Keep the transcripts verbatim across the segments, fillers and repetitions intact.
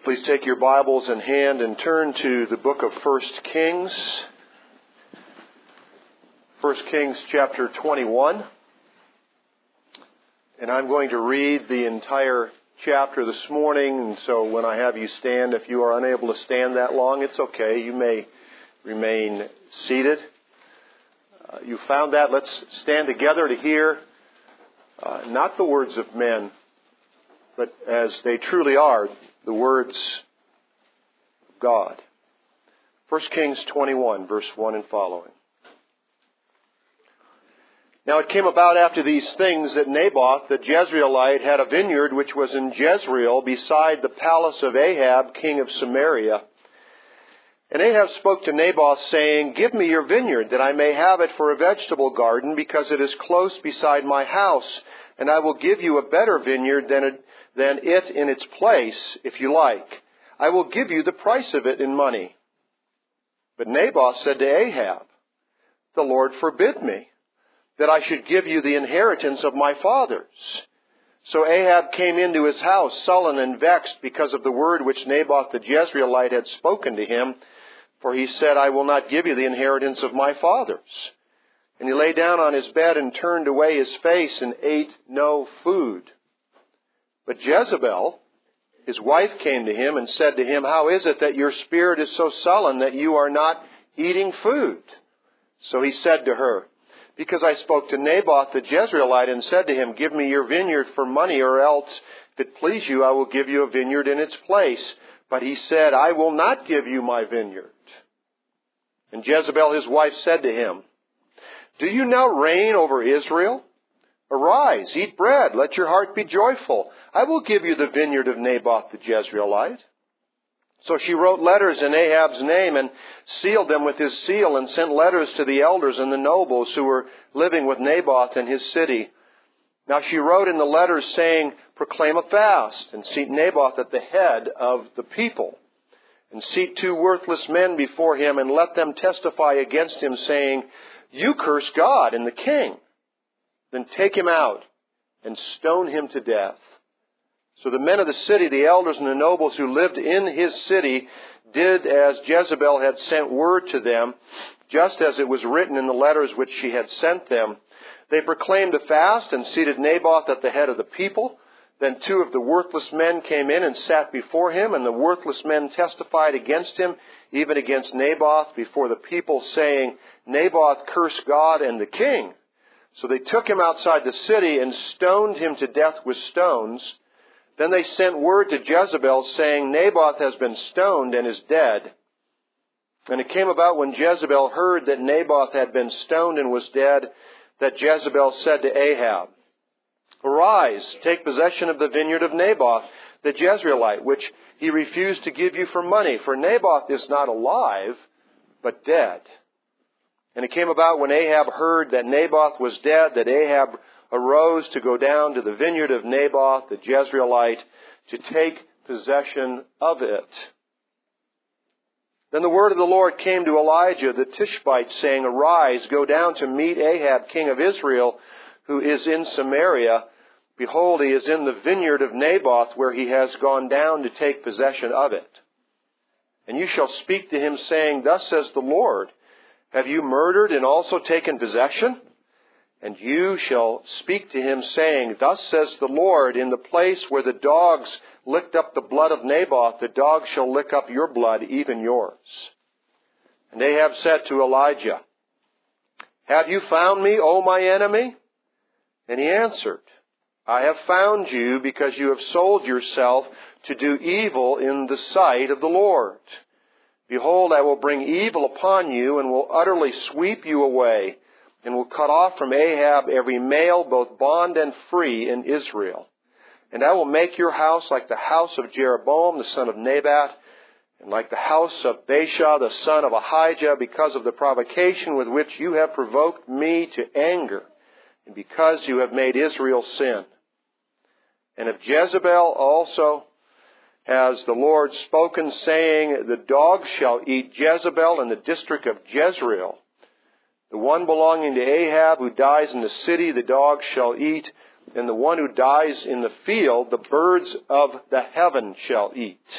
Please take your Bibles in hand and turn to the book of First Kings. First Kings chapter twenty-one. And I'm going to read the entire chapter this morning. And so when I have you stand, if you are unable to stand that long, it's okay. You may remain seated. Uh, you found that. Let's stand together to hear uh, not the words of men, but as they truly are, the words of God. First Kings twenty-one, verse one and following. Now it came about after these things that Naboth the Jezreelite had a vineyard which was in Jezreel beside the palace of Ahab, king of Samaria. And Ahab spoke to Naboth, saying, Give me your vineyard, that I may have it for a vegetable garden, because it is close beside my house, and I will give you a better vineyard than it than it in its place, if you like. I will give you the price of it in money. But Naboth said to Ahab, The Lord forbid me, that I should give you the inheritance of my fathers. So Ahab came into his house, sullen and vexed, because of the word which Naboth the Jezreelite had spoken to him. For he said, I will not give you the inheritance of my fathers. And he lay down on his bed and turned away his face and ate no food. But Jezebel, his wife, came to him and said to him, How is it that your spirit is so sullen that you are not eating food? So he said to her, Because I spoke to Naboth the Jezreelite and said to him, Give me your vineyard for money, or else, if it please you, I will give you a vineyard in its place. But he said, I will not give you my vineyard. And Jezebel his wife said to him, Do you now reign over Israel? Arise, eat bread, let your heart be joyful. I will give you the vineyard of Naboth the Jezreelite. So she wrote letters in Ahab's name and sealed them with his seal, and sent letters to the elders and the nobles who were living with Naboth in his city. Now she wrote in the letters, saying, Proclaim a fast, and seat Naboth at the head of the people. And seat two worthless men before him, and let them testify against him, saying, You curse God and the king. Then take him out and stone him to death. So the men of the city, the elders and the nobles who lived in his city, did as Jezebel had sent word to them, just as it was written in the letters which she had sent them. They proclaimed a fast and seated Naboth at the head of the people. Then two of the worthless men came in and sat before him, and the worthless men testified against him, even against Naboth, before the people, saying, Naboth cursed God and the king. So they took him outside the city and stoned him to death with stones. Then they sent word to Jezebel, saying, Naboth has been stoned and is dead. And it came about when Jezebel heard that Naboth had been stoned and was dead, that Jezebel said to Ahab, Arise, take possession of the vineyard of Naboth the Jezreelite, which he refused to give you for money, for Naboth is not alive, but dead. And it came about when Ahab heard that Naboth was dead, that Ahab arose to go down to the vineyard of Naboth the Jezreelite to take possession of it. Then the word of the Lord came to Elijah the Tishbite, saying, Arise, go down to meet Ahab, king of Israel, who is in Samaria. Behold, he is in the vineyard of Naboth, where he has gone down to take possession of it. And you shall speak to him, saying, Thus says the Lord, Have you murdered and also taken possession? And you shall speak to him, saying, Thus says the Lord, In the place where the dogs licked up the blood of Naboth, the dogs shall lick up your blood, even yours. And Ahab said to Elijah, Have you found me, O my enemy? And he answered, I have found you because you have sold yourself to do evil in the sight of the Lord. Behold, I will bring evil upon you and will utterly sweep you away, and will cut off from Ahab every male, both bond and free, in Israel. And I will make your house like the house of Jeroboam, the son of Nebat, and like the house of Baasha, the son of Ahijah, because of the provocation with which you have provoked me to anger, and because you have made Israel sin. And of Jezebel also has the Lord spoken, saying, The dogs shall eat Jezebel in the district of Jezreel. The one belonging to Ahab who dies in the city, the dogs shall eat, and the one who dies in the field, the birds of the heaven shall eat.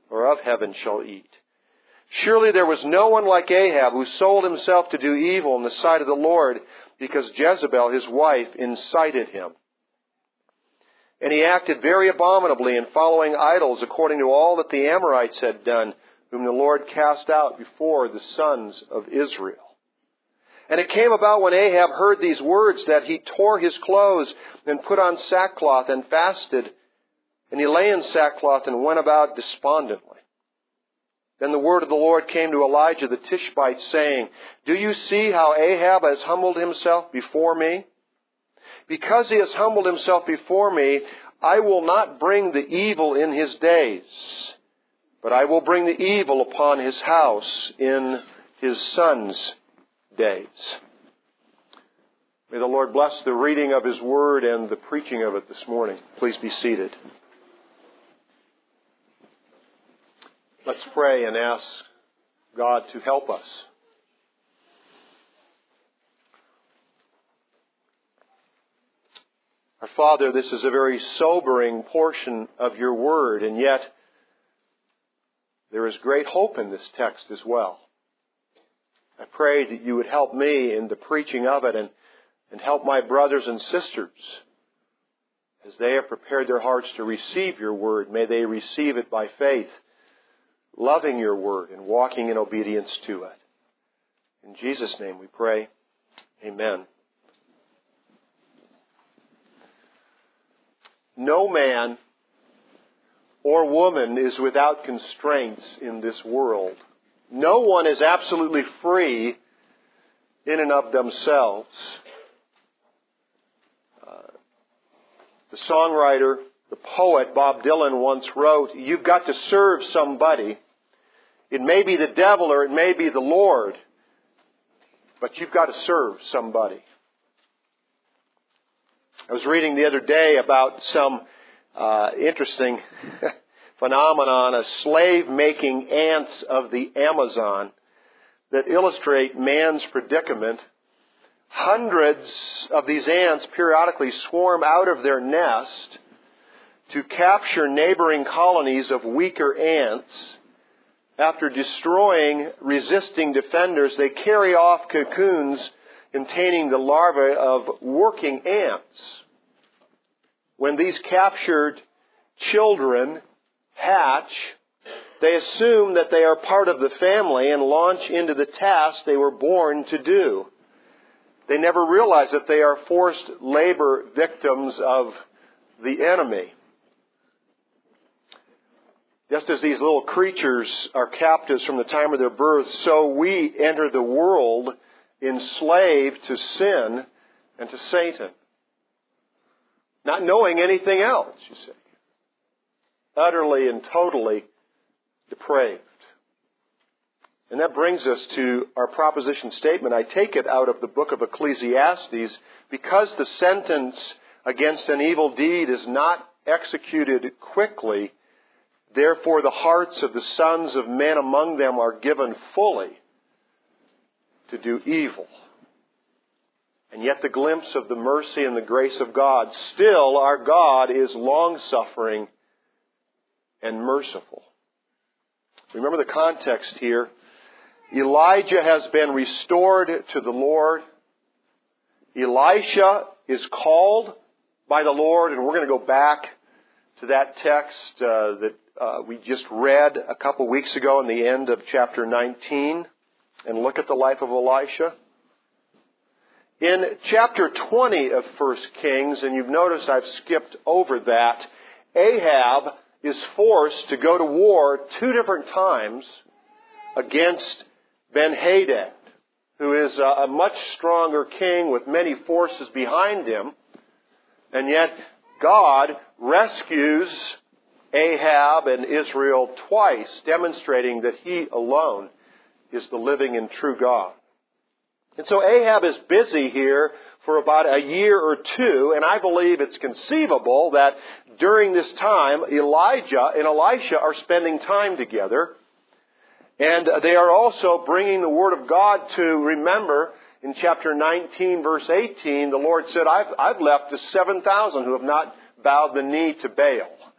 or of heaven shall eat. Surely there was no one like Ahab who sold himself to do evil in the sight of the Lord, because Jezebel his wife incited him. And he acted very abominably in following idols, according to all that the Amorites had done, whom the Lord cast out before the sons of Israel. And it came about when Ahab heard these words that he tore his clothes and put on sackcloth and fasted. And he lay in sackcloth and went about despondently. Then the word of the Lord came to Elijah the Tishbite, saying, Do you see how Ahab has humbled himself before me? Because he has humbled himself before me, I will not bring the evil in his days, but I will bring the evil upon his house in his son's days. May the Lord bless the reading of His Word and the preaching of it this morning. Please be seated. Let's pray and ask God to help us. Our Father, this is a very sobering portion of your Word, and yet there is great hope in this text as well. I pray that you would help me in the preaching of it and, and help my brothers and sisters as they have prepared their hearts to receive your Word. May they receive it by faith, loving your Word and walking in obedience to it. In Jesus' name we pray. Amen. No man or woman is without constraints in this world. No one is absolutely free in and of themselves. Uh, the songwriter, the poet Bob Dylan once wrote, "You've got to serve somebody. It may be the devil or it may be the Lord, but you've got to serve somebody." I was reading the other day about some uh, interesting phenomenon of slave-making ants of the Amazon that illustrate man's predicament. Hundreds of these ants periodically swarm out of their nest to capture neighboring colonies of weaker ants. After destroying resisting defenders, they carry off cocoons containing the larvae of working ants. When these captured children hatch, they assume that they are part of the family and launch into the task they were born to do. They never realize that they are forced labor victims of the enemy. Just as these little creatures are captives from the time of their birth, so we enter the world enslaved to sin and to Satan. Not knowing anything else, you see. Utterly and totally depraved. And that brings us to our proposition statement. I take it out of the book of Ecclesiastes. Because the sentence against an evil deed is not executed quickly, therefore the hearts of the sons of men among them are given fully to do evil. And yet the glimpse of the mercy and the grace of God, still our God is long-suffering and merciful. Remember the context here. Elijah has been restored to the Lord. Elisha is called by the Lord, and we're going to go back to that text uh, that uh, we just read a couple weeks ago in the end of chapter nineteen and look at the life of Elisha. In chapter twenty of First Kings, and you've noticed I've skipped over that, Ahab is forced to go to war two different times against Ben-Hadad, who is a much stronger king with many forces behind him. And yet God rescues Ahab and Israel twice, demonstrating that He alone is the living and true God. And so Ahab is busy here for about a year or two, and I believe it's conceivable that during this time, Elijah and Elisha are spending time together, and they are also bringing the Word of God to remember. In chapter nineteen, verse eighteen, the Lord said, I've, I've left the seven thousand who have not bowed the knee to Baal.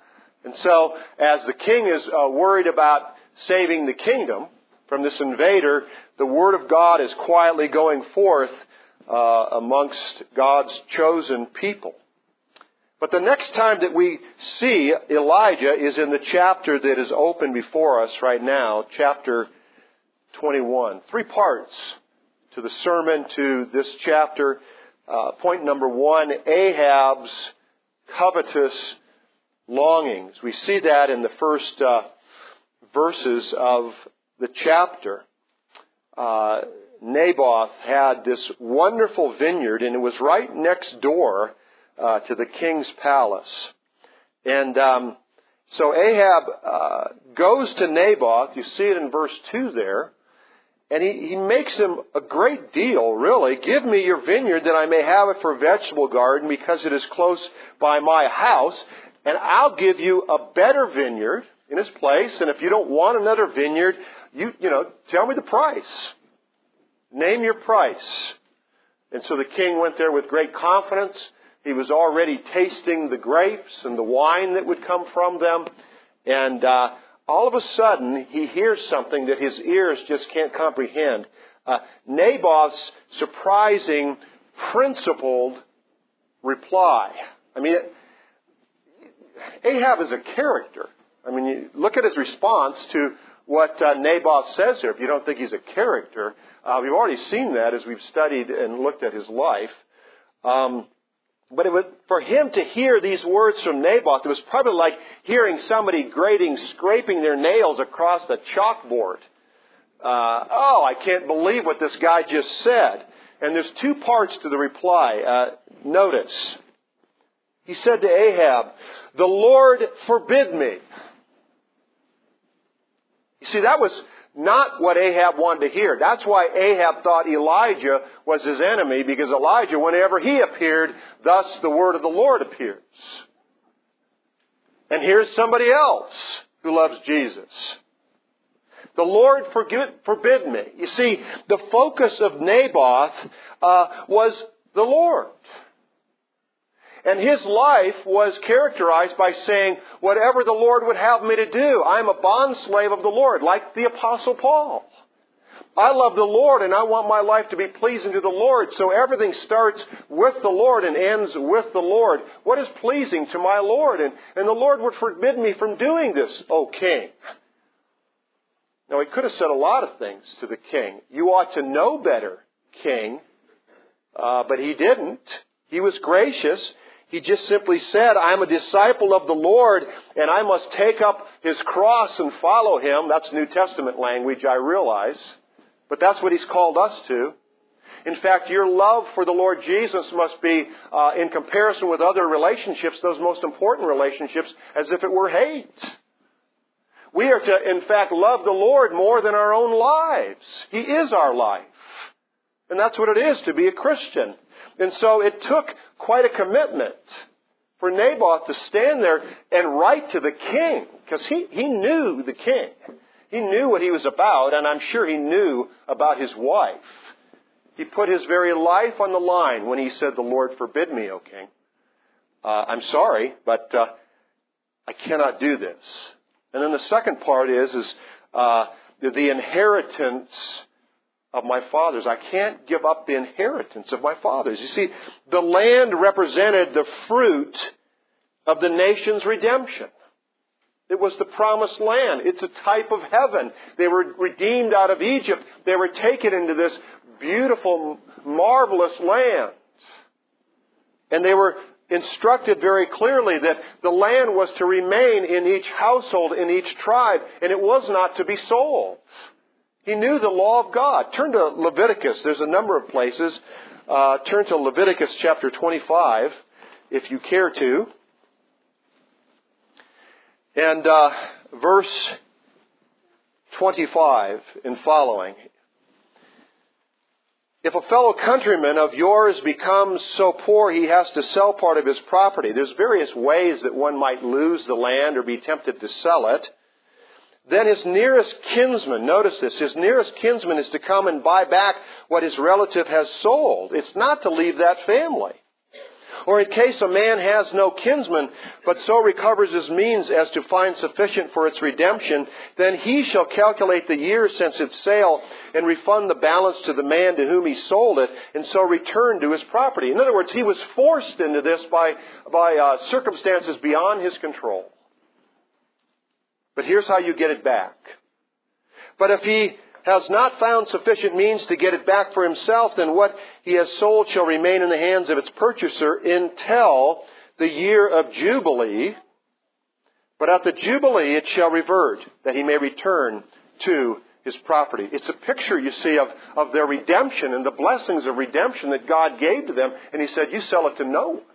And so, as the king is uh, worried about saving the kingdom from this invader, the Word of God is quietly going forth uh, amongst God's chosen people. But the next time that we see Elijah is in the chapter that is open before us right now, chapter twenty-one. Three parts to the sermon, to this chapter. Uh, point number one, Ahab's covetous longings. We see that in the first uh, verses of the chapter. Uh, Naboth had this wonderful vineyard, and it was right next door uh, to the king's palace. And um, so Ahab uh, goes to Naboth. You see it in verse two there. And he, he makes him a great deal, really. Give me your vineyard that I may have it for a vegetable garden because it is close by my house. And I'll give you a better vineyard in its place. And if you don't want another vineyard, you, you know, tell me the price. Name your price. And so the king went there with great confidence. He was already tasting the grapes and the wine that would come from them. And uh, all of a sudden, he hears something that his ears just can't comprehend. Uh, Naboth's surprising, principled reply. I mean, Ahab is a character. I mean, you look at his response to what uh, Naboth says here. If you don't think he's a character, uh, we've already seen that as we've studied and looked at his life. Um, but it was, for him to hear these words from Naboth, it was probably like hearing somebody grating, scraping their nails across a chalkboard. Uh, oh, I can't believe what this guy just said. And there's two parts to the reply. Uh, notice. He said to Ahab, "The Lord forbid me." You see, that was not what Ahab wanted to hear. That's why Ahab thought Elijah was his enemy, because Elijah, whenever he appeared, thus the word of the Lord appears. And here's somebody else who loves Jesus. The Lord forbid me. You see, the focus of Naboth uh, was the Lord. And his life was characterized by saying, whatever the Lord would have me to do, I'm a bondslave of the Lord, like the Apostle Paul. I love the Lord and I want my life to be pleasing to the Lord, so everything starts with the Lord and ends with the Lord. What is pleasing to my Lord? And, and the Lord would forbid me from doing this, O king. Now, he could have said a lot of things to the king. You ought to know better, king. Uh, but he didn't. He was gracious. He just simply said, I'm a disciple of the Lord, and I must take up His cross and follow Him. That's New Testament language, I realize. But that's what He's called us to. In fact, your love for the Lord Jesus must be, uh, in comparison with other relationships, those most important relationships, as if it were hate. We are to, in fact, love the Lord more than our own lives. He is our life. And that's what it is to be a Christian. And so it took quite a commitment for Naboth to stand there and write to the king, because he, he knew the king. He knew what he was about, and I'm sure he knew about his wife. He put his very life on the line when he said, the Lord forbid me, O king. Uh, I'm sorry, but uh, I cannot do this. And then the second part is, is uh, the, the inheritance of my fathers. I can't give up the inheritance of my fathers. You see, the land represented the fruit of the nation's redemption. It was the promised land. It's a type of heaven. They were redeemed out of Egypt. They were taken into this beautiful, marvelous land. And they were instructed very clearly that the land was to remain in each household, in each tribe, and it was not to be sold. He knew the law of God. Turn to Leviticus. There's a number of places. Uh, turn to Leviticus chapter twenty-five, if you care to. And uh, verse twenty-five and following. If a fellow countryman of yours becomes so poor he has to sell part of his property, there's various ways that one might lose the land or be tempted to sell it. Then his nearest kinsman, notice this, his nearest kinsman is to come and buy back what his relative has sold. It's not to leave that family. Or in case a man has no kinsman, but so recovers his means as to find sufficient for its redemption, then he shall calculate the years since its sale and refund the balance to the man to whom he sold it, and so return to his property. In other words, he was forced into this by, by uh, circumstances beyond his control. But here's how you get it back. But if he has not found sufficient means to get it back for himself, then what he has sold shall remain in the hands of its purchaser until the year of Jubilee. But at the Jubilee it shall revert, that he may return to his property. It's a picture, you see, of, of their redemption and the blessings of redemption that God gave to them. And he said, you sell it to no one.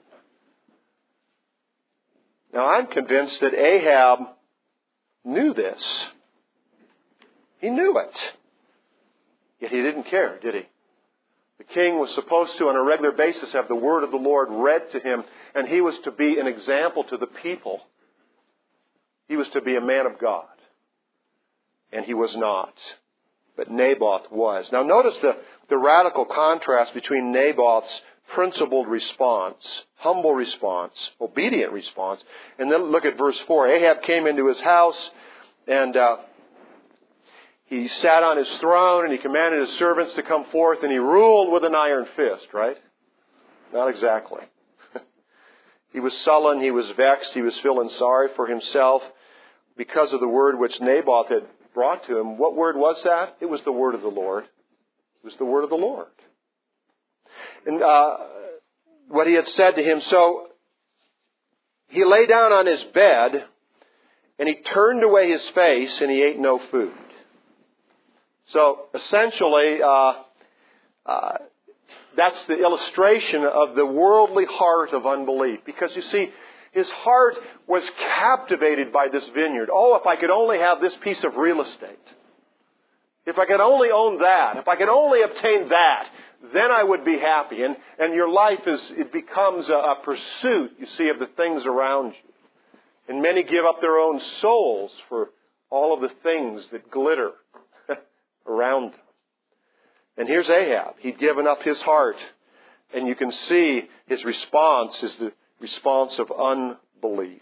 Now I'm convinced that Ahab knew this. He knew it. Yet he didn't care, did he? The king was supposed to, on a regular basis, have the word of the Lord read to him, and he was to be an example to the people. He was to be a man of God. And he was not. But Naboth was. Now notice the, the radical contrast between Naboth's principled response, humble response, obedient response, and then look at verse four. Ahab came into his house, and uh, he sat on his throne, and he commanded his servants to come forth, and he ruled with an iron fist, right? Not exactly. He was sullen, he was vexed, he was feeling sorry for himself because of the word which Naboth had brought to him. What word was that? It was the word of the Lord. It was the word of the Lord. And uh, what he had said to him, so he lay down on his bed, and he turned away his face, and he ate no food. So essentially, uh, uh, that's the illustration of the worldly heart of unbelief. Because you see, his heart was captivated by this vineyard. Oh, if I could only have this piece of real estate. If I could only own that. If I could only obtain that, then I would be happy. And, and your life is, it becomes a, a pursuit, you see, of the things around you. And many give up their own souls for all of the things that glitter around them. And here's Ahab. He'd given up his heart. And you can see his response is the response of unbelief.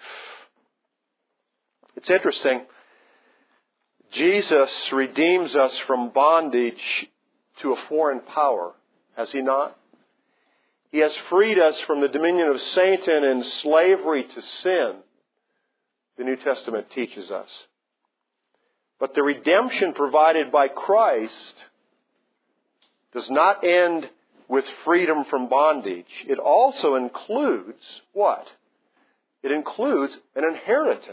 It's interesting. Jesus redeems us from bondage to a foreign power, has he not? He has freed us from the dominion of Satan and slavery to sin, the New Testament teaches us. But the redemption provided by Christ does not end with freedom from bondage. It also includes what? It includes an inheritance.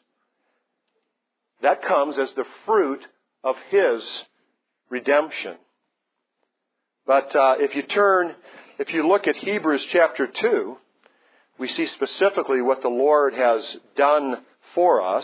That comes as the fruit of His redemption. But uh, if you turn, if you look at Hebrews chapter two, we see specifically what the Lord has done for us.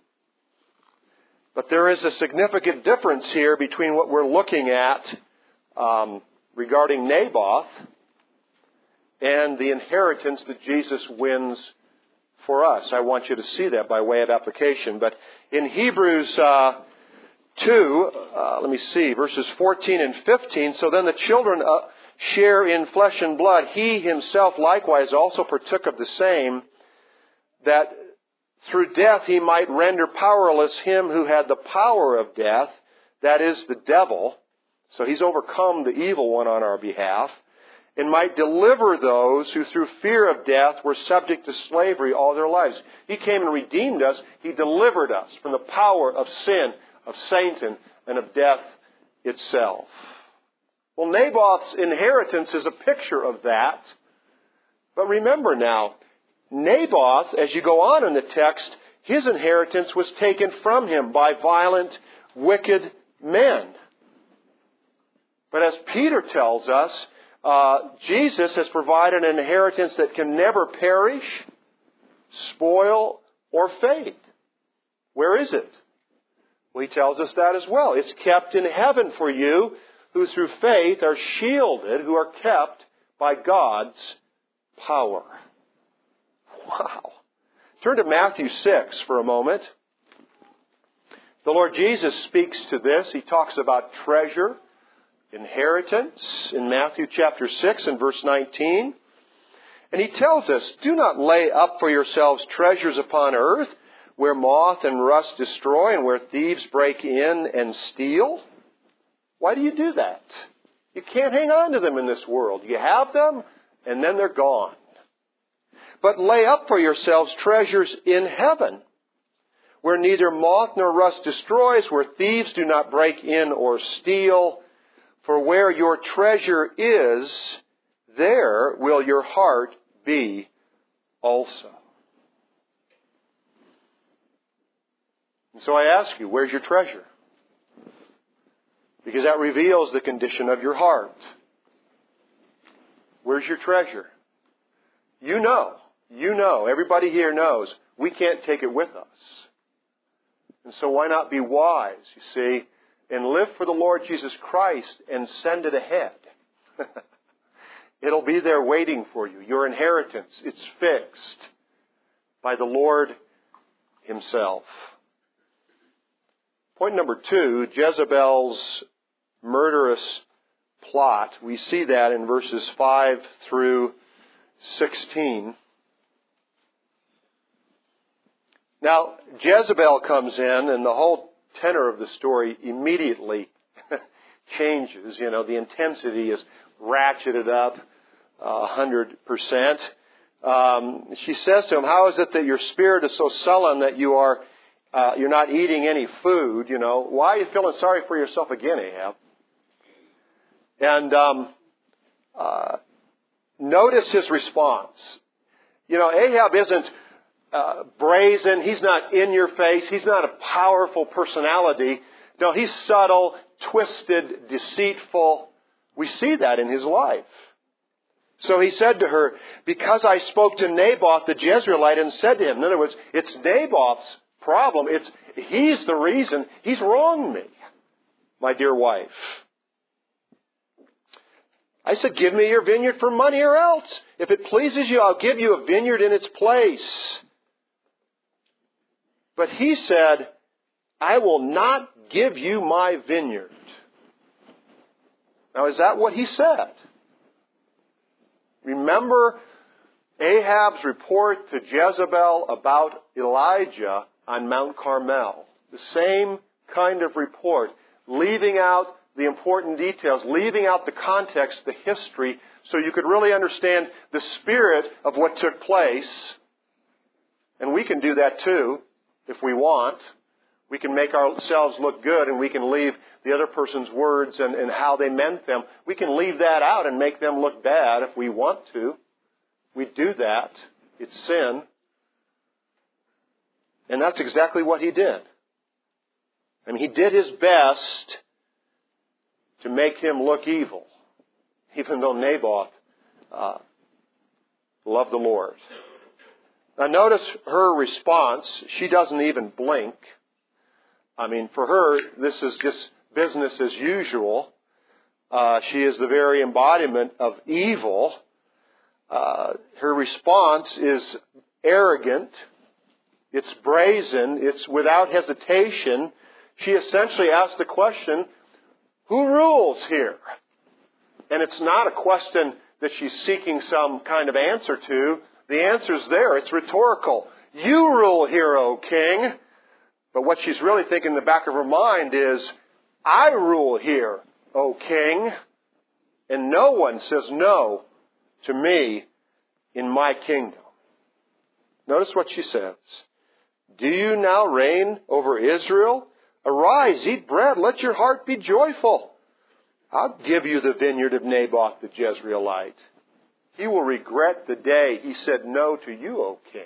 But there is a significant difference here between what we're looking at um, regarding Naboth and the inheritance that Jesus wins for us. I want you to see that by way of application. But in Hebrews uh, two, uh, let me see, verses fourteen and fifteen, so then the children uh, share in flesh and blood. He himself likewise also partook of the same, that through death he might render powerless him who had the power of death, that is, the devil. So he's overcome the evil one on our behalf, and might deliver those who through fear of death were subject to slavery all their lives. He came and redeemed us. He delivered us from the power of sin, of Satan, and of death itself. Well, Naboth's inheritance is a picture of that. But remember now, Naboth, as you go on in the text, his inheritance was taken from him by violent, wicked men. But as Peter tells us, uh, Jesus has provided an inheritance that can never perish, spoil, or fade. Where is it? Well, he tells us that as well. It's kept in heaven for you, who through faith are shielded, who are kept by God's power. Wow. Turn to Matthew six for a moment. The Lord Jesus speaks to this. He talks about treasure, inheritance in Matthew chapter six and verse nineteen. And he tells us, do not lay up for yourselves treasures upon earth, where moth and rust destroy and where thieves break in and steal. Why do you do that? You can't hang on to them in this world. You have them, and then they're gone. But lay up for yourselves treasures in heaven, where neither moth nor rust destroys, where thieves do not break in or steal. For where your treasure is, there will your heart be also. And so I ask you, where's your treasure? Because that reveals the condition of your heart. Where's your treasure? You know, you know, everybody here knows, we can't take it with us. And so why not be wise, you see, and live for the Lord Jesus Christ and send it ahead. It'll be there waiting for you. Your inheritance, it's fixed by the Lord Himself. Point number two, Jezebel's murderous plot. We see that in verses five through sixteen. Now, Jezebel comes in, and the whole tenor of the story immediately changes. You know, the intensity is ratcheted up a hundred percent. Um, she says to him, "How is it that your spirit is so sullen that you are uh, you're not eating any food? You know, why are you feeling sorry for yourself again, Ahab?" And um, uh, notice his response. You know, Ahab isn't uh, brazen. He's not in your face. He's not a powerful personality. No, he's subtle, twisted, deceitful. We see that in his life. So he said to her, "Because I spoke to Naboth the Jezreelite and said to him," in other words, it's Naboth's problem. It's he's the reason. He's wronged me, my dear wife. I said, "Give me your vineyard for money or else. If it pleases you, I'll give you a vineyard in its place." But he said, "I will not give you my vineyard." Now, is that what he said? Remember Ahab's report to Jezebel about Elijah on Mount Carmel. The same kind of report, leaving out the important details, leaving out the context, the history, so you could really understand the spirit of what took place. And we can do that too, if we want. We can make ourselves look good, and we can leave the other person's words and, and how they meant them. We can leave that out and make them look bad if we want to. We do that. It's sin. And that's exactly what he did. I mean, he did his best to make him look evil, even though Naboth uh, loved the Lord. Now notice her response. She doesn't even blink. I mean, for her, this is just business as usual. Uh, she is the very embodiment of evil. Uh, her response is arrogant. It's brazen. It's without hesitation. She essentially asks the question, who rules here? And it's not a question that she's seeking some kind of answer to. The answer's there. It's rhetorical. You rule here, O king. But what she's really thinking in the back of her mind is, I rule here, O king, and no one says no to me in my kingdom. Notice what she says. Do you now reign over Israel? Arise, eat bread, let your heart be joyful. I'll give you the vineyard of Naboth the Jezreelite. He will regret the day he said no to you, O king.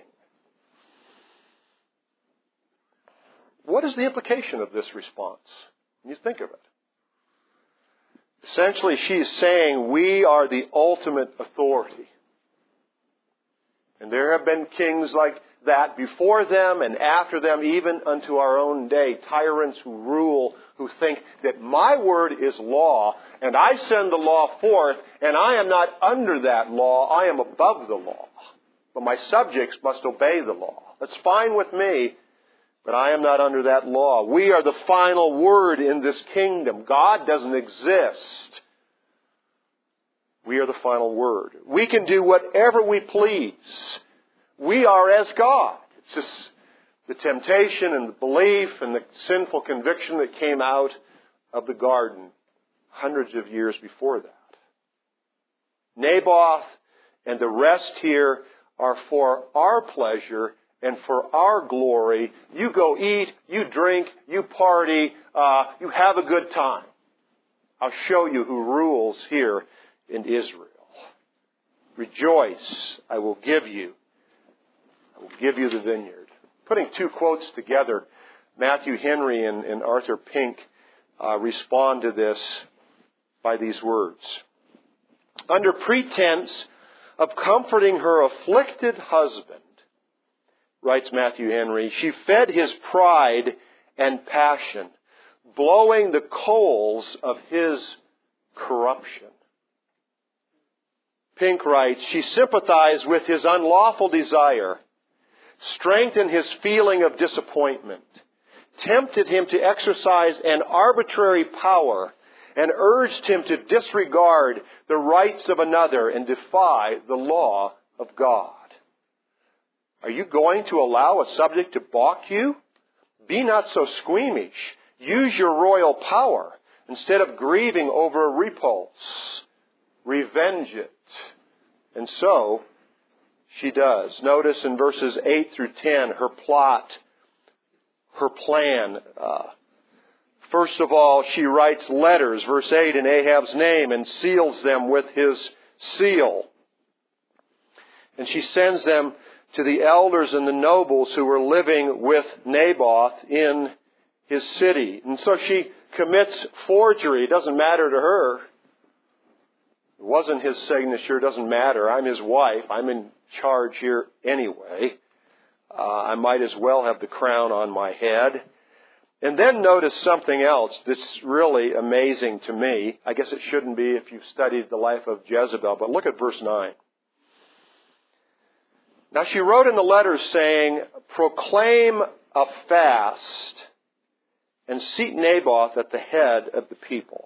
What is the implication of this response? When you think of it. Essentially, she is saying we are the ultimate authority. And there have been kings like that before them and after them, even unto our own day. Tyrants who rule, who think that my word is law, and I send the law forth, and I am not under that law, I am above the law. But my subjects must obey the law. That's fine with me, but I am not under that law. We are the final word in this kingdom. God doesn't exist We are the final word. We can do whatever we please. We are as God. It's just the temptation and the belief and the sinful conviction that came out of the garden hundreds of years before that. Naboth and the rest here are for our pleasure and for our glory. You go eat, you drink, you party, uh, you have a good time. I'll show you who rules here in Israel. Rejoice, I will give you. I will give you the vineyard. Putting two quotes together, Matthew Henry and, and Arthur Pink uh, respond to this by these words. Under pretense of comforting her afflicted husband, writes Matthew Henry, she fed his pride and passion, blowing the coals of his corruption. Pink writes, she sympathized with his unlawful desire, strengthened his feeling of disappointment, tempted him to exercise an arbitrary power, and urged him to disregard the rights of another and defy the law of God. Are you going to allow a subject to balk you? Be not so squeamish. Use your royal power instead of grieving over a repulse. Revenge it. And so she does. Notice in verses eight through ten, her plot, her plan. Uh, first of all, she writes letters, verse eight, in Ahab's name and seals them with his seal. And she sends them to the elders and the nobles who were living with Naboth in his city. And so she commits forgery. It doesn't matter to her. It wasn't his signature. It doesn't matter. I'm his wife. I'm in charge here anyway. Uh, I might as well have the crown on my head. And then notice something else that's really amazing to me. I guess it shouldn't be if you've studied the life of Jezebel, but look at verse nine. Now she wrote in the letters saying, proclaim a fast and seat Naboth at the head of the people.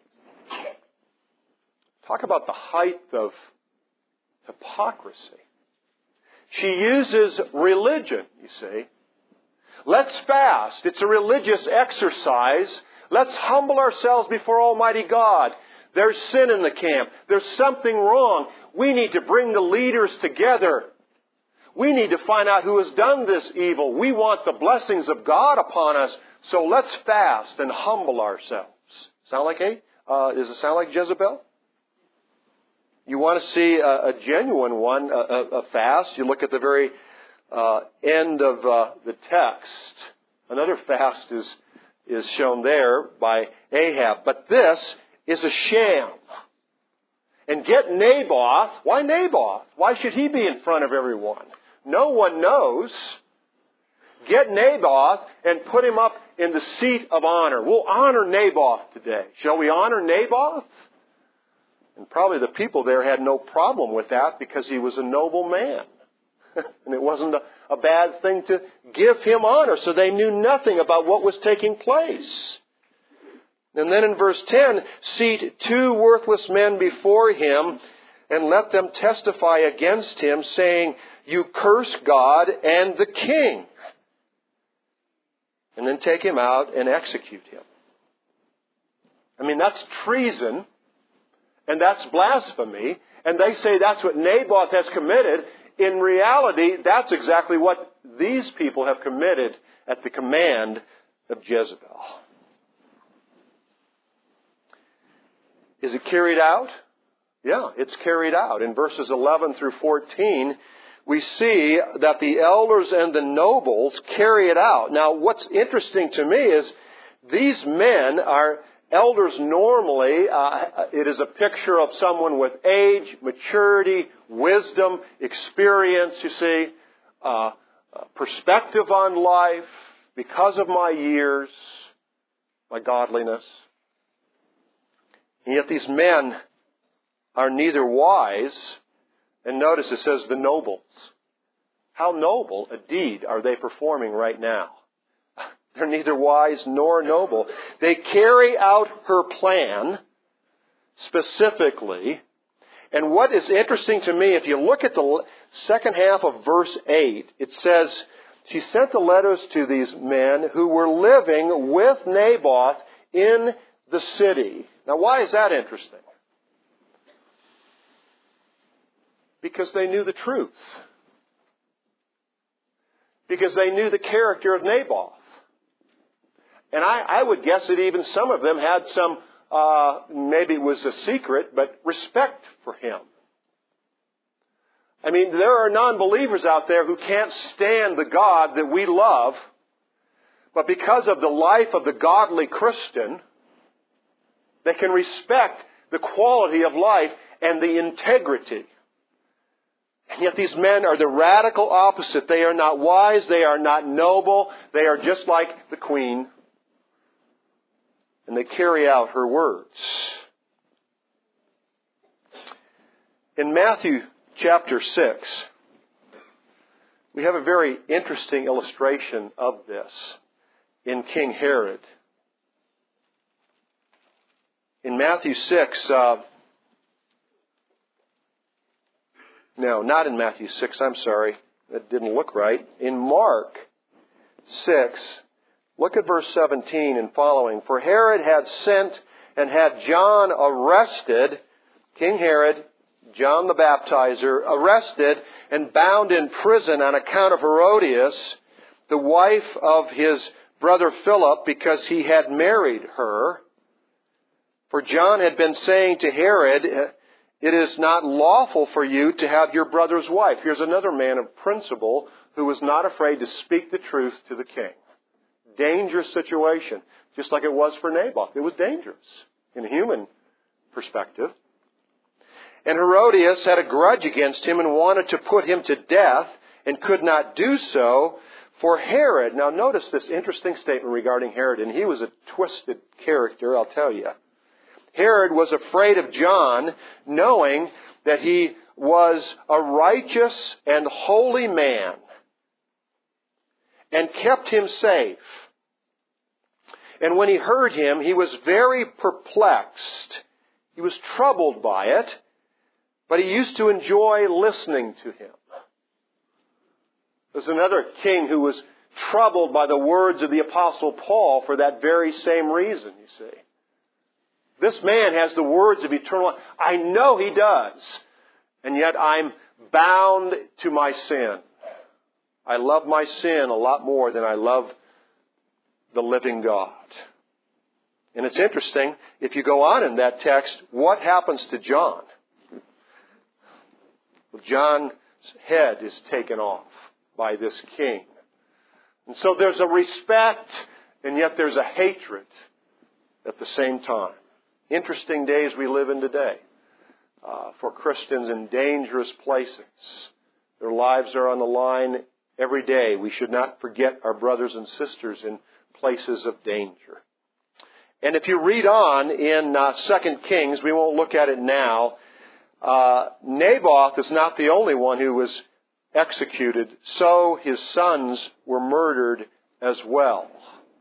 Talk about the height of hypocrisy. She uses religion, you see. Let's fast. It's a religious exercise. Let's humble ourselves before Almighty God. There's sin in the camp. There's something wrong. We need to bring the leaders together. We need to find out who has done this evil. We want the blessings of God upon us. So let's fast and humble ourselves. Sound like a? Uh, does it sound like Jezebel? You want to see a, a genuine one, a, a, a fast. You look at the very uh, end of uh, the text. Another fast is is shown there by Ahab. But this is a sham. And get Naboth. Why Naboth? Why should he be in front of everyone? No one knows. Get Naboth and put him up in the seat of honor. We'll honor Naboth today. Shall we honor Naboth? And probably the people there had no problem with that because he was a noble man. And it wasn't a, a bad thing to give him honor. So they knew nothing about what was taking place. And then in verse ten, seat two worthless men before him and let them testify against him, saying, you curse God and the king. And then take him out and execute him. I mean, that's treason. And that's blasphemy. And they say that's what Naboth has committed. In reality, that's exactly what these people have committed at the command of Jezebel. Is it carried out? Yeah, it's carried out. In verses eleven through fourteen, we see that the elders and the nobles carry it out. Now, what's interesting to me is these men are elders normally. Uh, it is a picture of someone with age, maturity, wisdom, experience, you see, uh, perspective on life because of my years, my godliness. And yet these men are neither wise, and notice it says the nobles. How noble a deed are they performing right now? They're neither wise nor noble. They carry out her plan specifically, And what is interesting to me, if you look at the second half of verse eight, it says, she sent the letters to these men who were living with Naboth in the city. Now, why is that interesting? Because they knew the truth. Because they knew the character of Naboth. And I, I would guess that even some of them had some, uh, maybe it was a secret, but respect for him. I mean, there are non-believers out there who can't stand the God that we love, but because of the life of the godly Christian, they can respect the quality of life and the integrity. And yet these men are the radical opposite. They are not wise. They are not noble. They are just like the queen. And they carry out her words. In Matthew chapter six, we have a very interesting illustration of this in King Herod. In Matthew six, uh, no, not in Matthew six, I'm sorry. That didn't look right. In Mark six, look at verse seventeen and following. For Herod had sent and had John arrested, King Herod, John the Baptizer, arrested and bound in prison on account of Herodias, the wife of his brother Philip, because he had married her. For John had been saying to Herod, it is not lawful for you to have your brother's wife. Here's another man of principle who was not afraid to speak the truth to the king. Dangerous situation, just like it was for Naboth. It was dangerous in a human perspective. And Herodias had a grudge against him and wanted to put him to death and could not do so for Herod. Now notice this interesting statement regarding Herod, and he was a twisted character, I'll tell you. Herod was afraid of John, knowing that he was a righteous and holy man, and kept him safe. And when he heard him, he was very perplexed. He was troubled by it, but he used to enjoy listening to him. There's another king who was troubled by the words of the Apostle Paul for that very same reason, you see. This man has the words of eternal life. I know he does. And yet I'm bound to my sin. I love my sin a lot more than I love the living God. And it's interesting, if you go on in that text, what happens to John? Well, John's head is taken off by this king. And so there's a respect, and yet there's a hatred at the same time. Interesting days we live in today uh, for Christians in dangerous places. Their lives are on the line every day. We should not forget our brothers and sisters in places of danger. And if you read on in uh, Second Kings, we won't look at it now, uh, Naboth is not the only one who was executed, so his sons were murdered as well.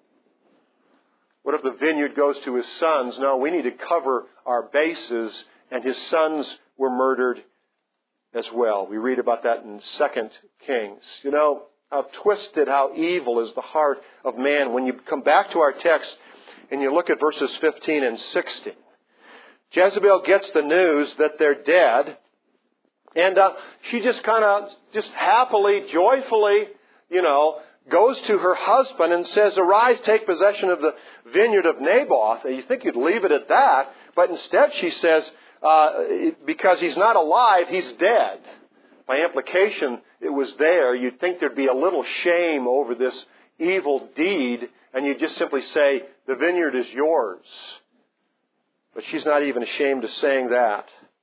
What if the vineyard goes to his sons? No, we need to cover our bases, and his sons were murdered as well. We read about that in Second Kings. You know, how twisted, how evil is the heart of man. When you come back to our text and you look at verses fifteen and sixteen, Jezebel gets the news that they're dead, and uh, she just kind of, just happily, joyfully, you know, goes to her husband and says, arise, take possession of the vineyard of Naboth. And you think you'd leave it at that, but instead she says, uh, because he's not alive, he's dead. By implication, it was there. You'd think there'd be a little shame over this evil deed, and you'd just simply say, the vineyard is yours. But she's not even ashamed of saying that.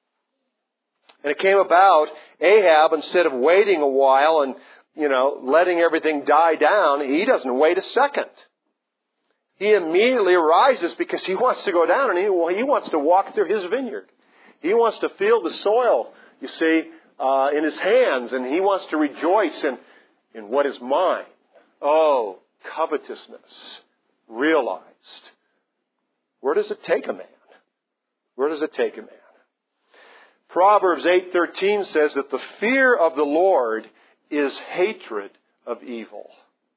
And it came about, Ahab, instead of waiting a while and you know, letting everything die down, he doesn't wait a second. He immediately arises because he wants to go down and he, he wants to walk through his vineyard. He wants to feel the soil, you see, uh, in his hands, and he wants to rejoice in, in what is mine. Oh, covetousness realized. Where does it take a man? Where does it take a man? Proverbs eight thirteen says that the fear of the Lord is hatred of evil.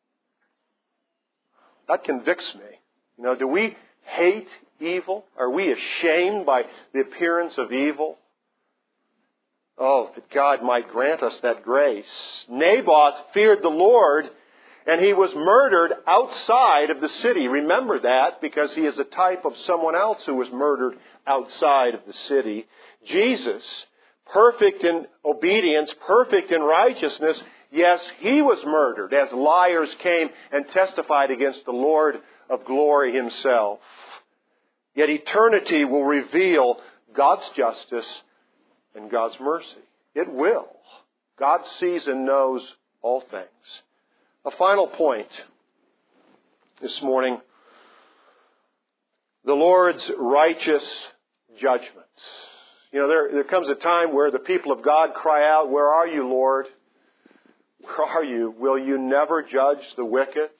That convicts me. You know, do we hate evil? Are we ashamed by the appearance of evil? Oh, that God might grant us that grace. Naboth feared the Lord, and he was murdered outside of the city. Remember that, because he is a type of someone else who was murdered outside of the city. Jesus, perfect in obedience, perfect in righteousness, yes, he was murdered as liars came and testified against the Lord of glory himself. Yet eternity will reveal God's justice and God's mercy. It will. God sees and knows all things. A final point this morning. The Lord's righteous judgments. You know, there, there comes a time where the people of God cry out, "Where are you, Lord? Where are you? Will you never judge the wicked?"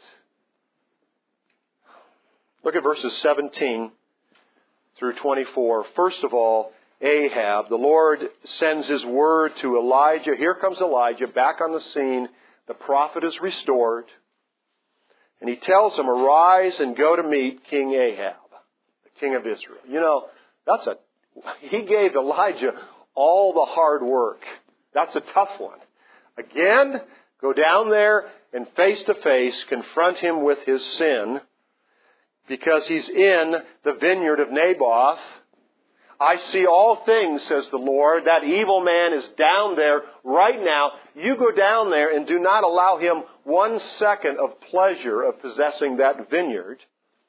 Look at verses seventeen through twenty-four. First of all, Ahab. The Lord sends His word to Elijah. Here comes Elijah back on the scene. The prophet is restored. And he tells him, "Arise and go to meet King Ahab, the king of Israel." You know, that's a, he gave Elijah all the hard work. That's a tough one. Again, go down there and face to face confront him with his sin, because he's in the vineyard of Naboth. "I see all things," says the Lord. That evil man is down there right now. You go down there and do not allow him one second of pleasure of possessing that vineyard.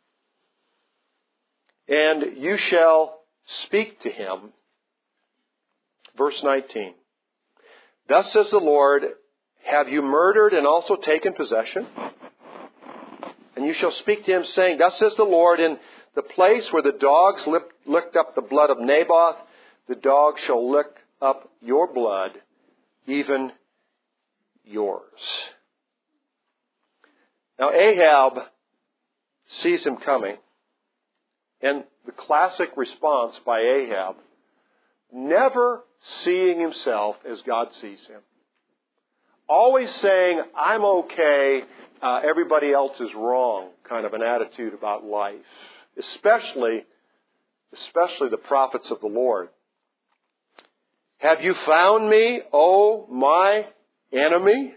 "And you shall speak to him." Verse nineteen. "Thus says the Lord, have you murdered and also taken possession? And you shall speak to him, saying, Thus says the Lord, in the place where the dogs licked up the blood of Naboth, the dogs shall lick up your blood, even yours." Now Ahab sees him coming, and the classic response by Ahab, never seeing himself as God sees him. Always saying, "I'm okay, uh, everybody else is wrong," kind of an attitude about life. Especially, especially the prophets of the Lord. "Have you found me, O my enemy?"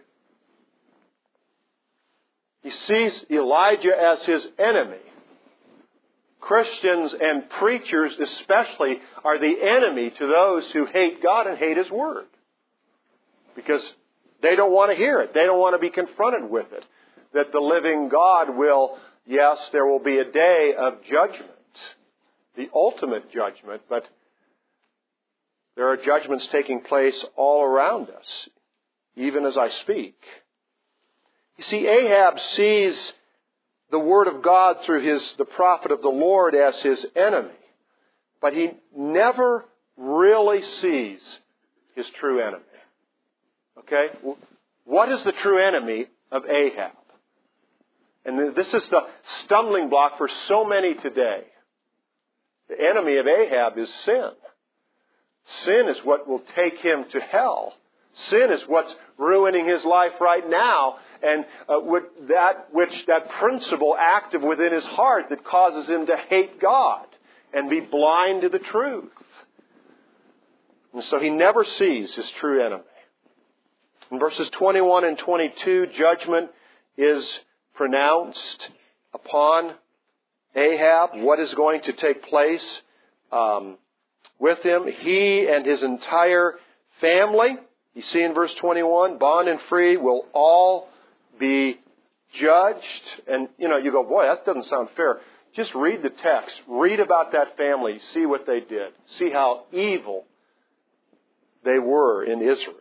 He sees Elijah as his enemy. Christians and preachers especially are the enemy to those who hate God and hate His Word. Because they don't want to hear it. They don't want to be confronted with it. That the living God will, yes, there will be a day of judgment. The ultimate judgment, but there are judgments taking place all around us, even as I speak. You see, Ahab sees the Word of God through his the prophet of the Lord as his enemy. But he never really sees his true enemy. Okay? What is the true enemy of Ahab? And this is the stumbling block for so many today. The enemy of Ahab is sin. Sin is what will take him to hell. Sin is what's ruining his life right now, and uh, with that which that principle active within his heart that causes him to hate God and be blind to the truth. And so he never sees his true enemy. In verses twenty-one and twenty-two, judgment is pronounced upon Ahab. What is going to take place um, with him? He and his entire family, you see in verse twenty-one, bond and free will all be judged. And, you know, you go, boy, that doesn't sound fair. Just read the text. Read about that family. See what they did. See how evil they were in Israel.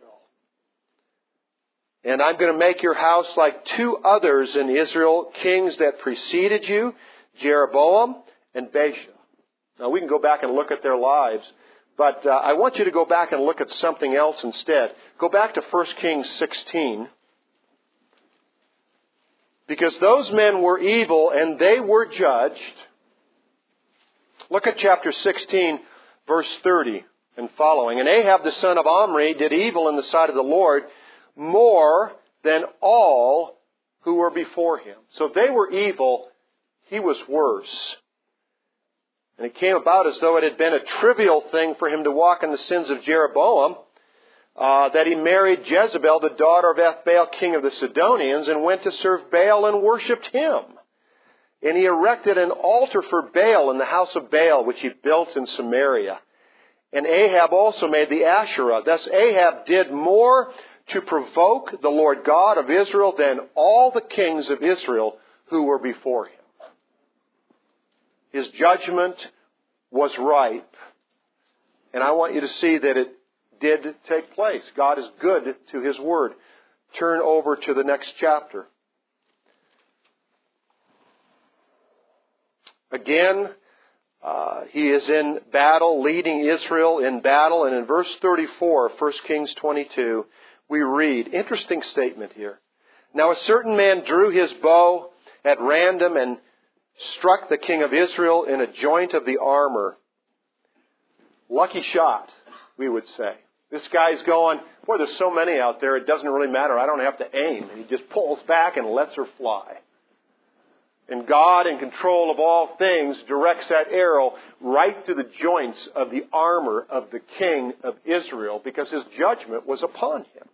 "And I'm going to make your house like two others in Israel, kings that preceded you, Jeroboam and Baasha." Now, we can go back and look at their lives, but uh, I want you to go back and look at something else instead. Go back to First Kings sixteen. Because those men were evil and they were judged. Look at chapter sixteen, verse thirty. and following. And Ahab the son of Omri did evil in the sight of the Lord more than all who were before him. So they were evil, he was worse. And it came about as though it had been a trivial thing for him to walk in the sins of Jeroboam, uh, that he married Jezebel, the daughter of Ethbaal, king of the Sidonians, and went to serve Baal and worshipped him. And he erected an altar for Baal in the house of Baal, which he built in Samaria. And Ahab also made the Asherah. Thus Ahab did more to provoke the Lord God of Israel than all the kings of Israel who were before him. His judgment was ripe. And I want you to see that it did take place. God is good to His Word. Turn over to the next chapter. Again, uh, he is in battle, leading Israel in battle. And in verse thirty-four, First Kings twenty-two, we read, interesting statement here. Now a certain man drew his bow at random and struck the king of Israel in a joint of the armor. Lucky shot, we would say. This guy's going, boy, there's so many out there, it doesn't really matter. I don't have to aim. And he just pulls back and lets her fly. And God, in control of all things, directs that arrow right through the joints of the armor of the king of Israel because his judgment was upon him.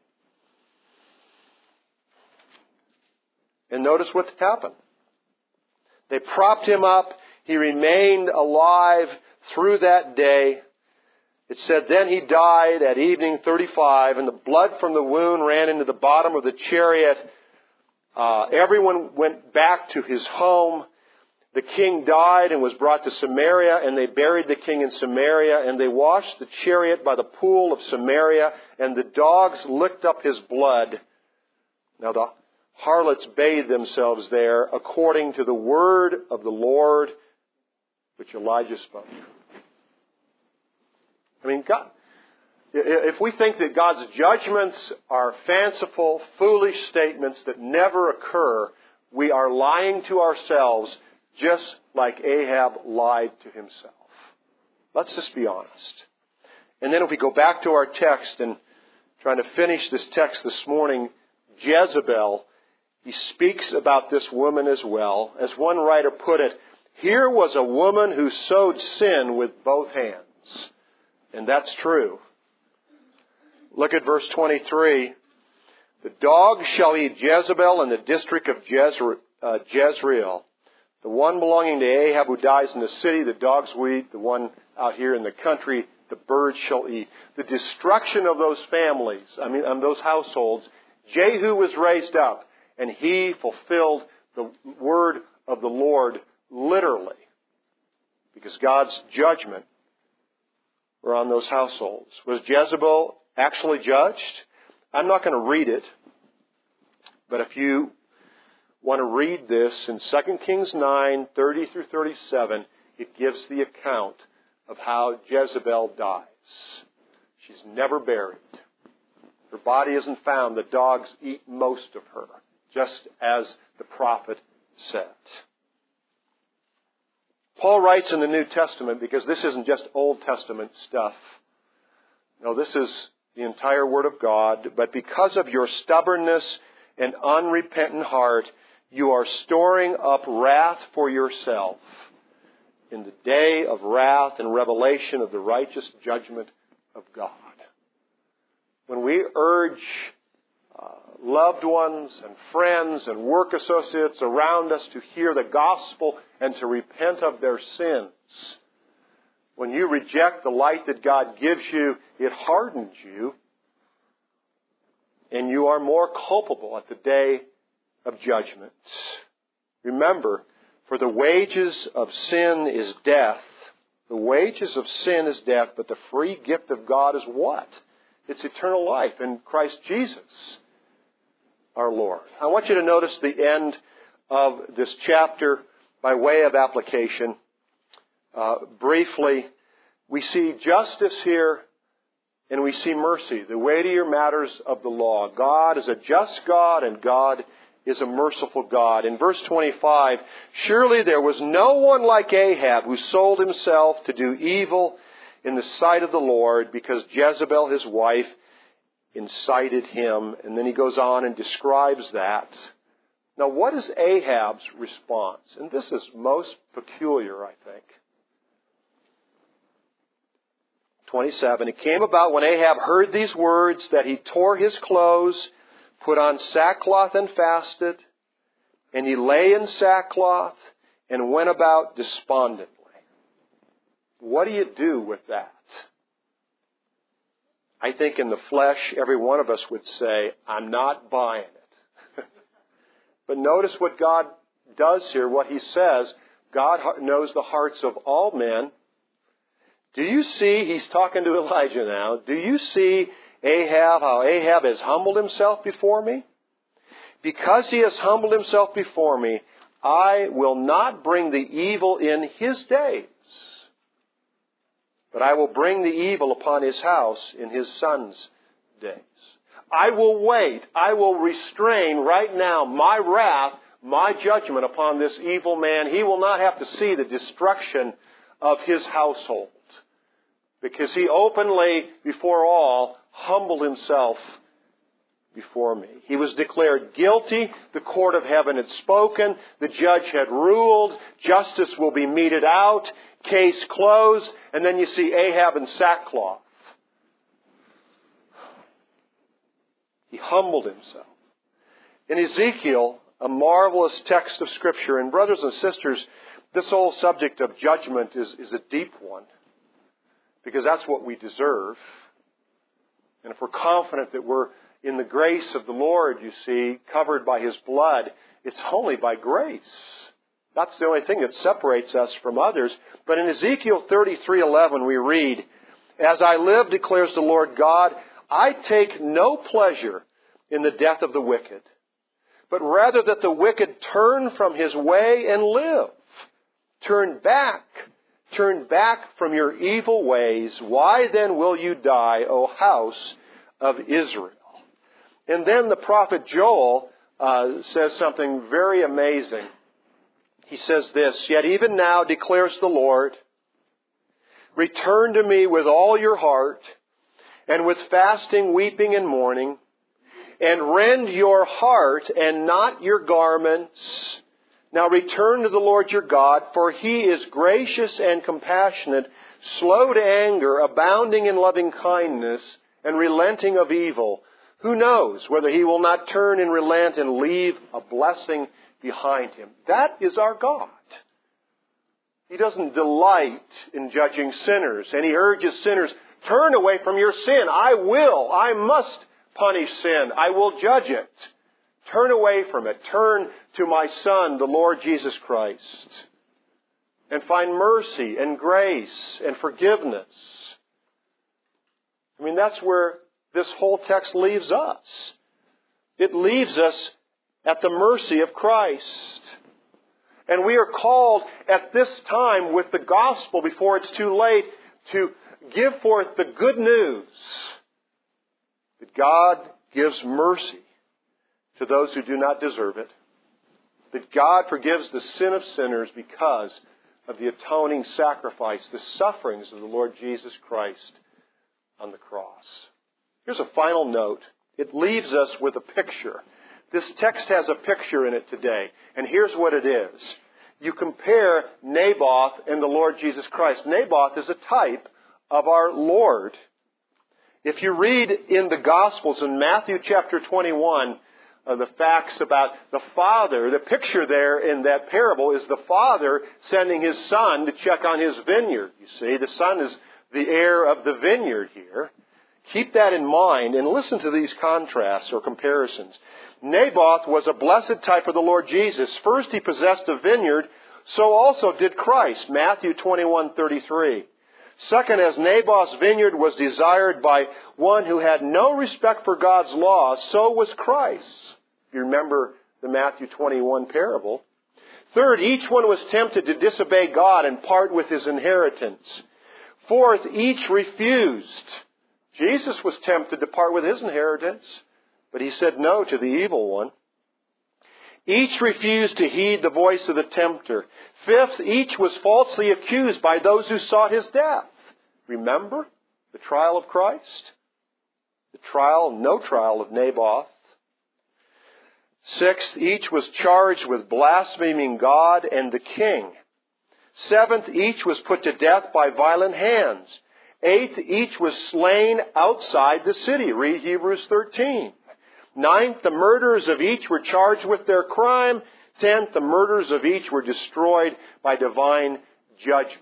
And notice what happened. They propped him up. He remained alive through that day. It said, then he died at evening thirty-five, and the blood from the wound ran into the bottom of the chariot. Uh, everyone went back to his home. The king died and was brought to Samaria, and they buried the king in Samaria, and they washed the chariot by the pool of Samaria, and the dogs licked up his blood. Now the harlots bathed themselves there according to the word of the Lord which Elijah spoke. I mean, God, if we think that God's judgments are fanciful, foolish statements that never occur, we are lying to ourselves just like Ahab lied to himself. Let's just be honest. And then if we go back to our text and trying to finish this text this morning, Jezebel, he speaks about this woman as well. As one writer put it, here was a woman who sowed sin with both hands. And that's true. Look at verse twenty-three. The dogs shall eat Jezebel in the district of Jezre- uh, Jezreel. The one belonging to Ahab who dies in the city, the dogs will eat. The one out here in the country, the birds shall eat. The destruction of those families, I mean, of those households, Jehu was raised up, and he fulfilled the word of the Lord literally, because God's judgment were on those households. Was Jezebel actually judged? I'm not going to read it, but if you want to read this in Second Kings nine, thirty through thirty-seven, it gives the account of how Jezebel dies. She's never buried. Her body isn't found. The dogs eat most of her, just as the prophet said. Paul writes in the New Testament, because this isn't just Old Testament stuff. No, this is the entire Word of God. But because of your stubbornness and unrepentant heart, you are storing up wrath for yourself in the day of wrath and revelation of the righteous judgment of God. When we urge uh, loved ones and friends and work associates around us to hear the gospel and to repent of their sins, when you reject the light that God gives you, it hardens you, and you are more culpable at the day of judgment. Remember, for the wages of sin is death. The wages of sin is death, but the free gift of God is what? It's eternal life in Christ Jesus, our Lord. I want you to notice the end of this chapter by way of application. Uh, briefly, we see justice here and we see mercy, the weightier matters of the law. God is a just God and God is a merciful God. In verse twenty-five, surely there was no one like Ahab who sold himself to do evil in the sight of the Lord because Jezebel, his wife, incited him. And then he goes on and describes that. Now, what is Ahab's response? And this is most peculiar, I think. twenty-seven, it came about when Ahab heard these words that he tore his clothes, put on sackcloth and fasted, and he lay in sackcloth and went about despondently. What do you do with that? I think in the flesh, every one of us would say, I'm not buying it. But notice what God does here, what He says. God knows the hearts of all men. Do you see, he's talking to Elijah now, do you see Ahab, how Ahab has humbled himself before me? Because he has humbled himself before me, I will not bring the evil in his days, but I will bring the evil upon his house in his son's days. I will wait, I will restrain right now my wrath, my judgment upon this evil man. He will not have to see the destruction of his household, because he openly, before all, humbled himself before me. He was declared guilty. The court of heaven had spoken. The judge had ruled. Justice will be meted out. Case closed. And then you see Ahab in sackcloth. He humbled himself. In Ezekiel, a marvelous text of Scripture, and brothers and sisters, this whole subject of judgment is, is a deep one, because that's what we deserve. And if we're confident that we're in the grace of the Lord, you see, covered by His blood, it's only by grace. That's the only thing that separates us from others. But in Ezekiel thirty-three eleven we read, "As I live, declares the Lord God, I take no pleasure in the death of the wicked, but rather that the wicked turn from his way and live. Turn back, turn back from your evil ways. Why then will you die, O house of Israel?" And then the prophet Joel uh, says something very amazing. He says this, "Yet even now, declares the Lord, return to me with all your heart, and with fasting, weeping, and mourning, and rend your heart and not your garments. Now return to the Lord your God, for He is gracious and compassionate, slow to anger, abounding in loving kindness, and relenting of evil. Who knows whether He will not turn and relent and leave a blessing behind Him?" That is our God. He doesn't delight in judging sinners, and He urges sinners, turn away from your sin. I will, I must punish sin. I will judge it. Turn away from it. Turn to my Son, the Lord Jesus Christ, and find mercy and grace and forgiveness. I mean, that's where this whole text leaves us. It leaves us at the mercy of Christ. And we are called at this time with the gospel, before it's too late, to give forth the good news that God gives mercy to those who do not deserve it, that God forgives the sin of sinners because of the atoning sacrifice, the sufferings of the Lord Jesus Christ on the cross. Here's a final note. It leaves us with a picture. This text has a picture in it today, and here's what it is. You compare Naboth and the Lord Jesus Christ. Naboth is a type of our Lord. If you read in the Gospels in Matthew chapter twenty-one, uh, the facts about the father, the picture there in that parable is the father sending his son to check on his vineyard. You see, the son is the heir of the vineyard here. Keep that in mind and listen to these contrasts or comparisons. Naboth was a blessed type of the Lord Jesus. First, he possessed a vineyard, so also did Christ. Matthew twenty-one thirty-three. Second, as Naboth's vineyard was desired by one who had no respect for God's law, so was Christ. If you remember the Matthew twenty-one parable. Third, each one was tempted to disobey God and part with his inheritance. Fourth, each refused. Jesus was tempted to part with his inheritance, but he said no to the evil one. Each refused to heed the voice of the tempter. Fifth, each was falsely accused by those who sought his death. Remember the trial of Christ? The trial, no trial of Naboth. Sixth, each was charged with blaspheming God and the king. Seventh, each was put to death by violent hands. Eighth, each was slain outside the city. Read Hebrews thirteen. Ninth, the murderers of each were charged with their crime. Tenth, the murderers of each were destroyed by divine judgment.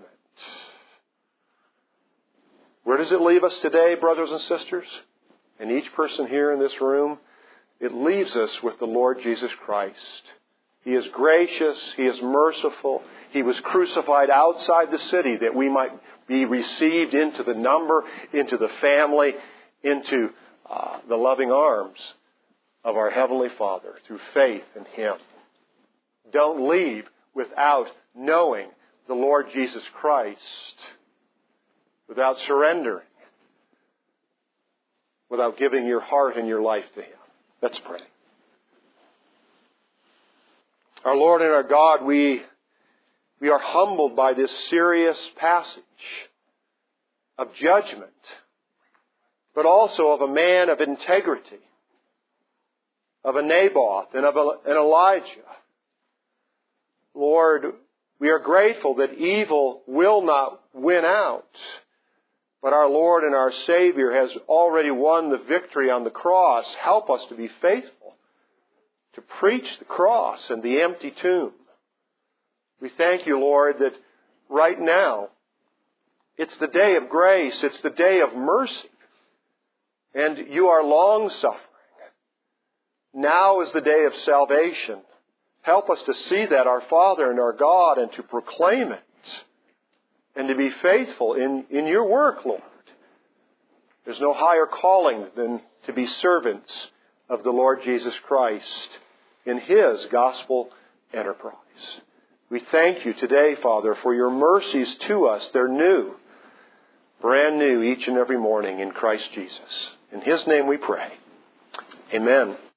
Where does it leave us today, brothers and sisters? And each person here in this room, it leaves us with the Lord Jesus Christ. He is gracious. He is merciful. He was crucified outside the city that we might be received into the number, into the family, into uh, the loving arms of our Heavenly Father through faith in Him. Don't leave without knowing the Lord Jesus Christ, without surrendering, without giving your heart and your life to Him. Let's pray. Our Lord and our God, we, we are humbled by this serious passage of judgment, but also of a man of integrity, of a Naboth and of a, an Elijah. Lord, we are grateful that evil will not win out, but our Lord and our Savior has already won the victory on the cross. Help us to be faithful to preach the cross and the empty tomb. We thank you, Lord, that right now it's the day of grace, it's the day of mercy, and you are long-suffering. Now is the day of salvation. Help us to see that, our Father and our God, and to proclaim it, and to be faithful in, in your work, Lord. There's no higher calling than to be servants of the Lord Jesus Christ in His gospel enterprise. We thank you today, Father, for your mercies to us. They're new, brand new each and every morning in Christ Jesus. In His name we pray. Amen.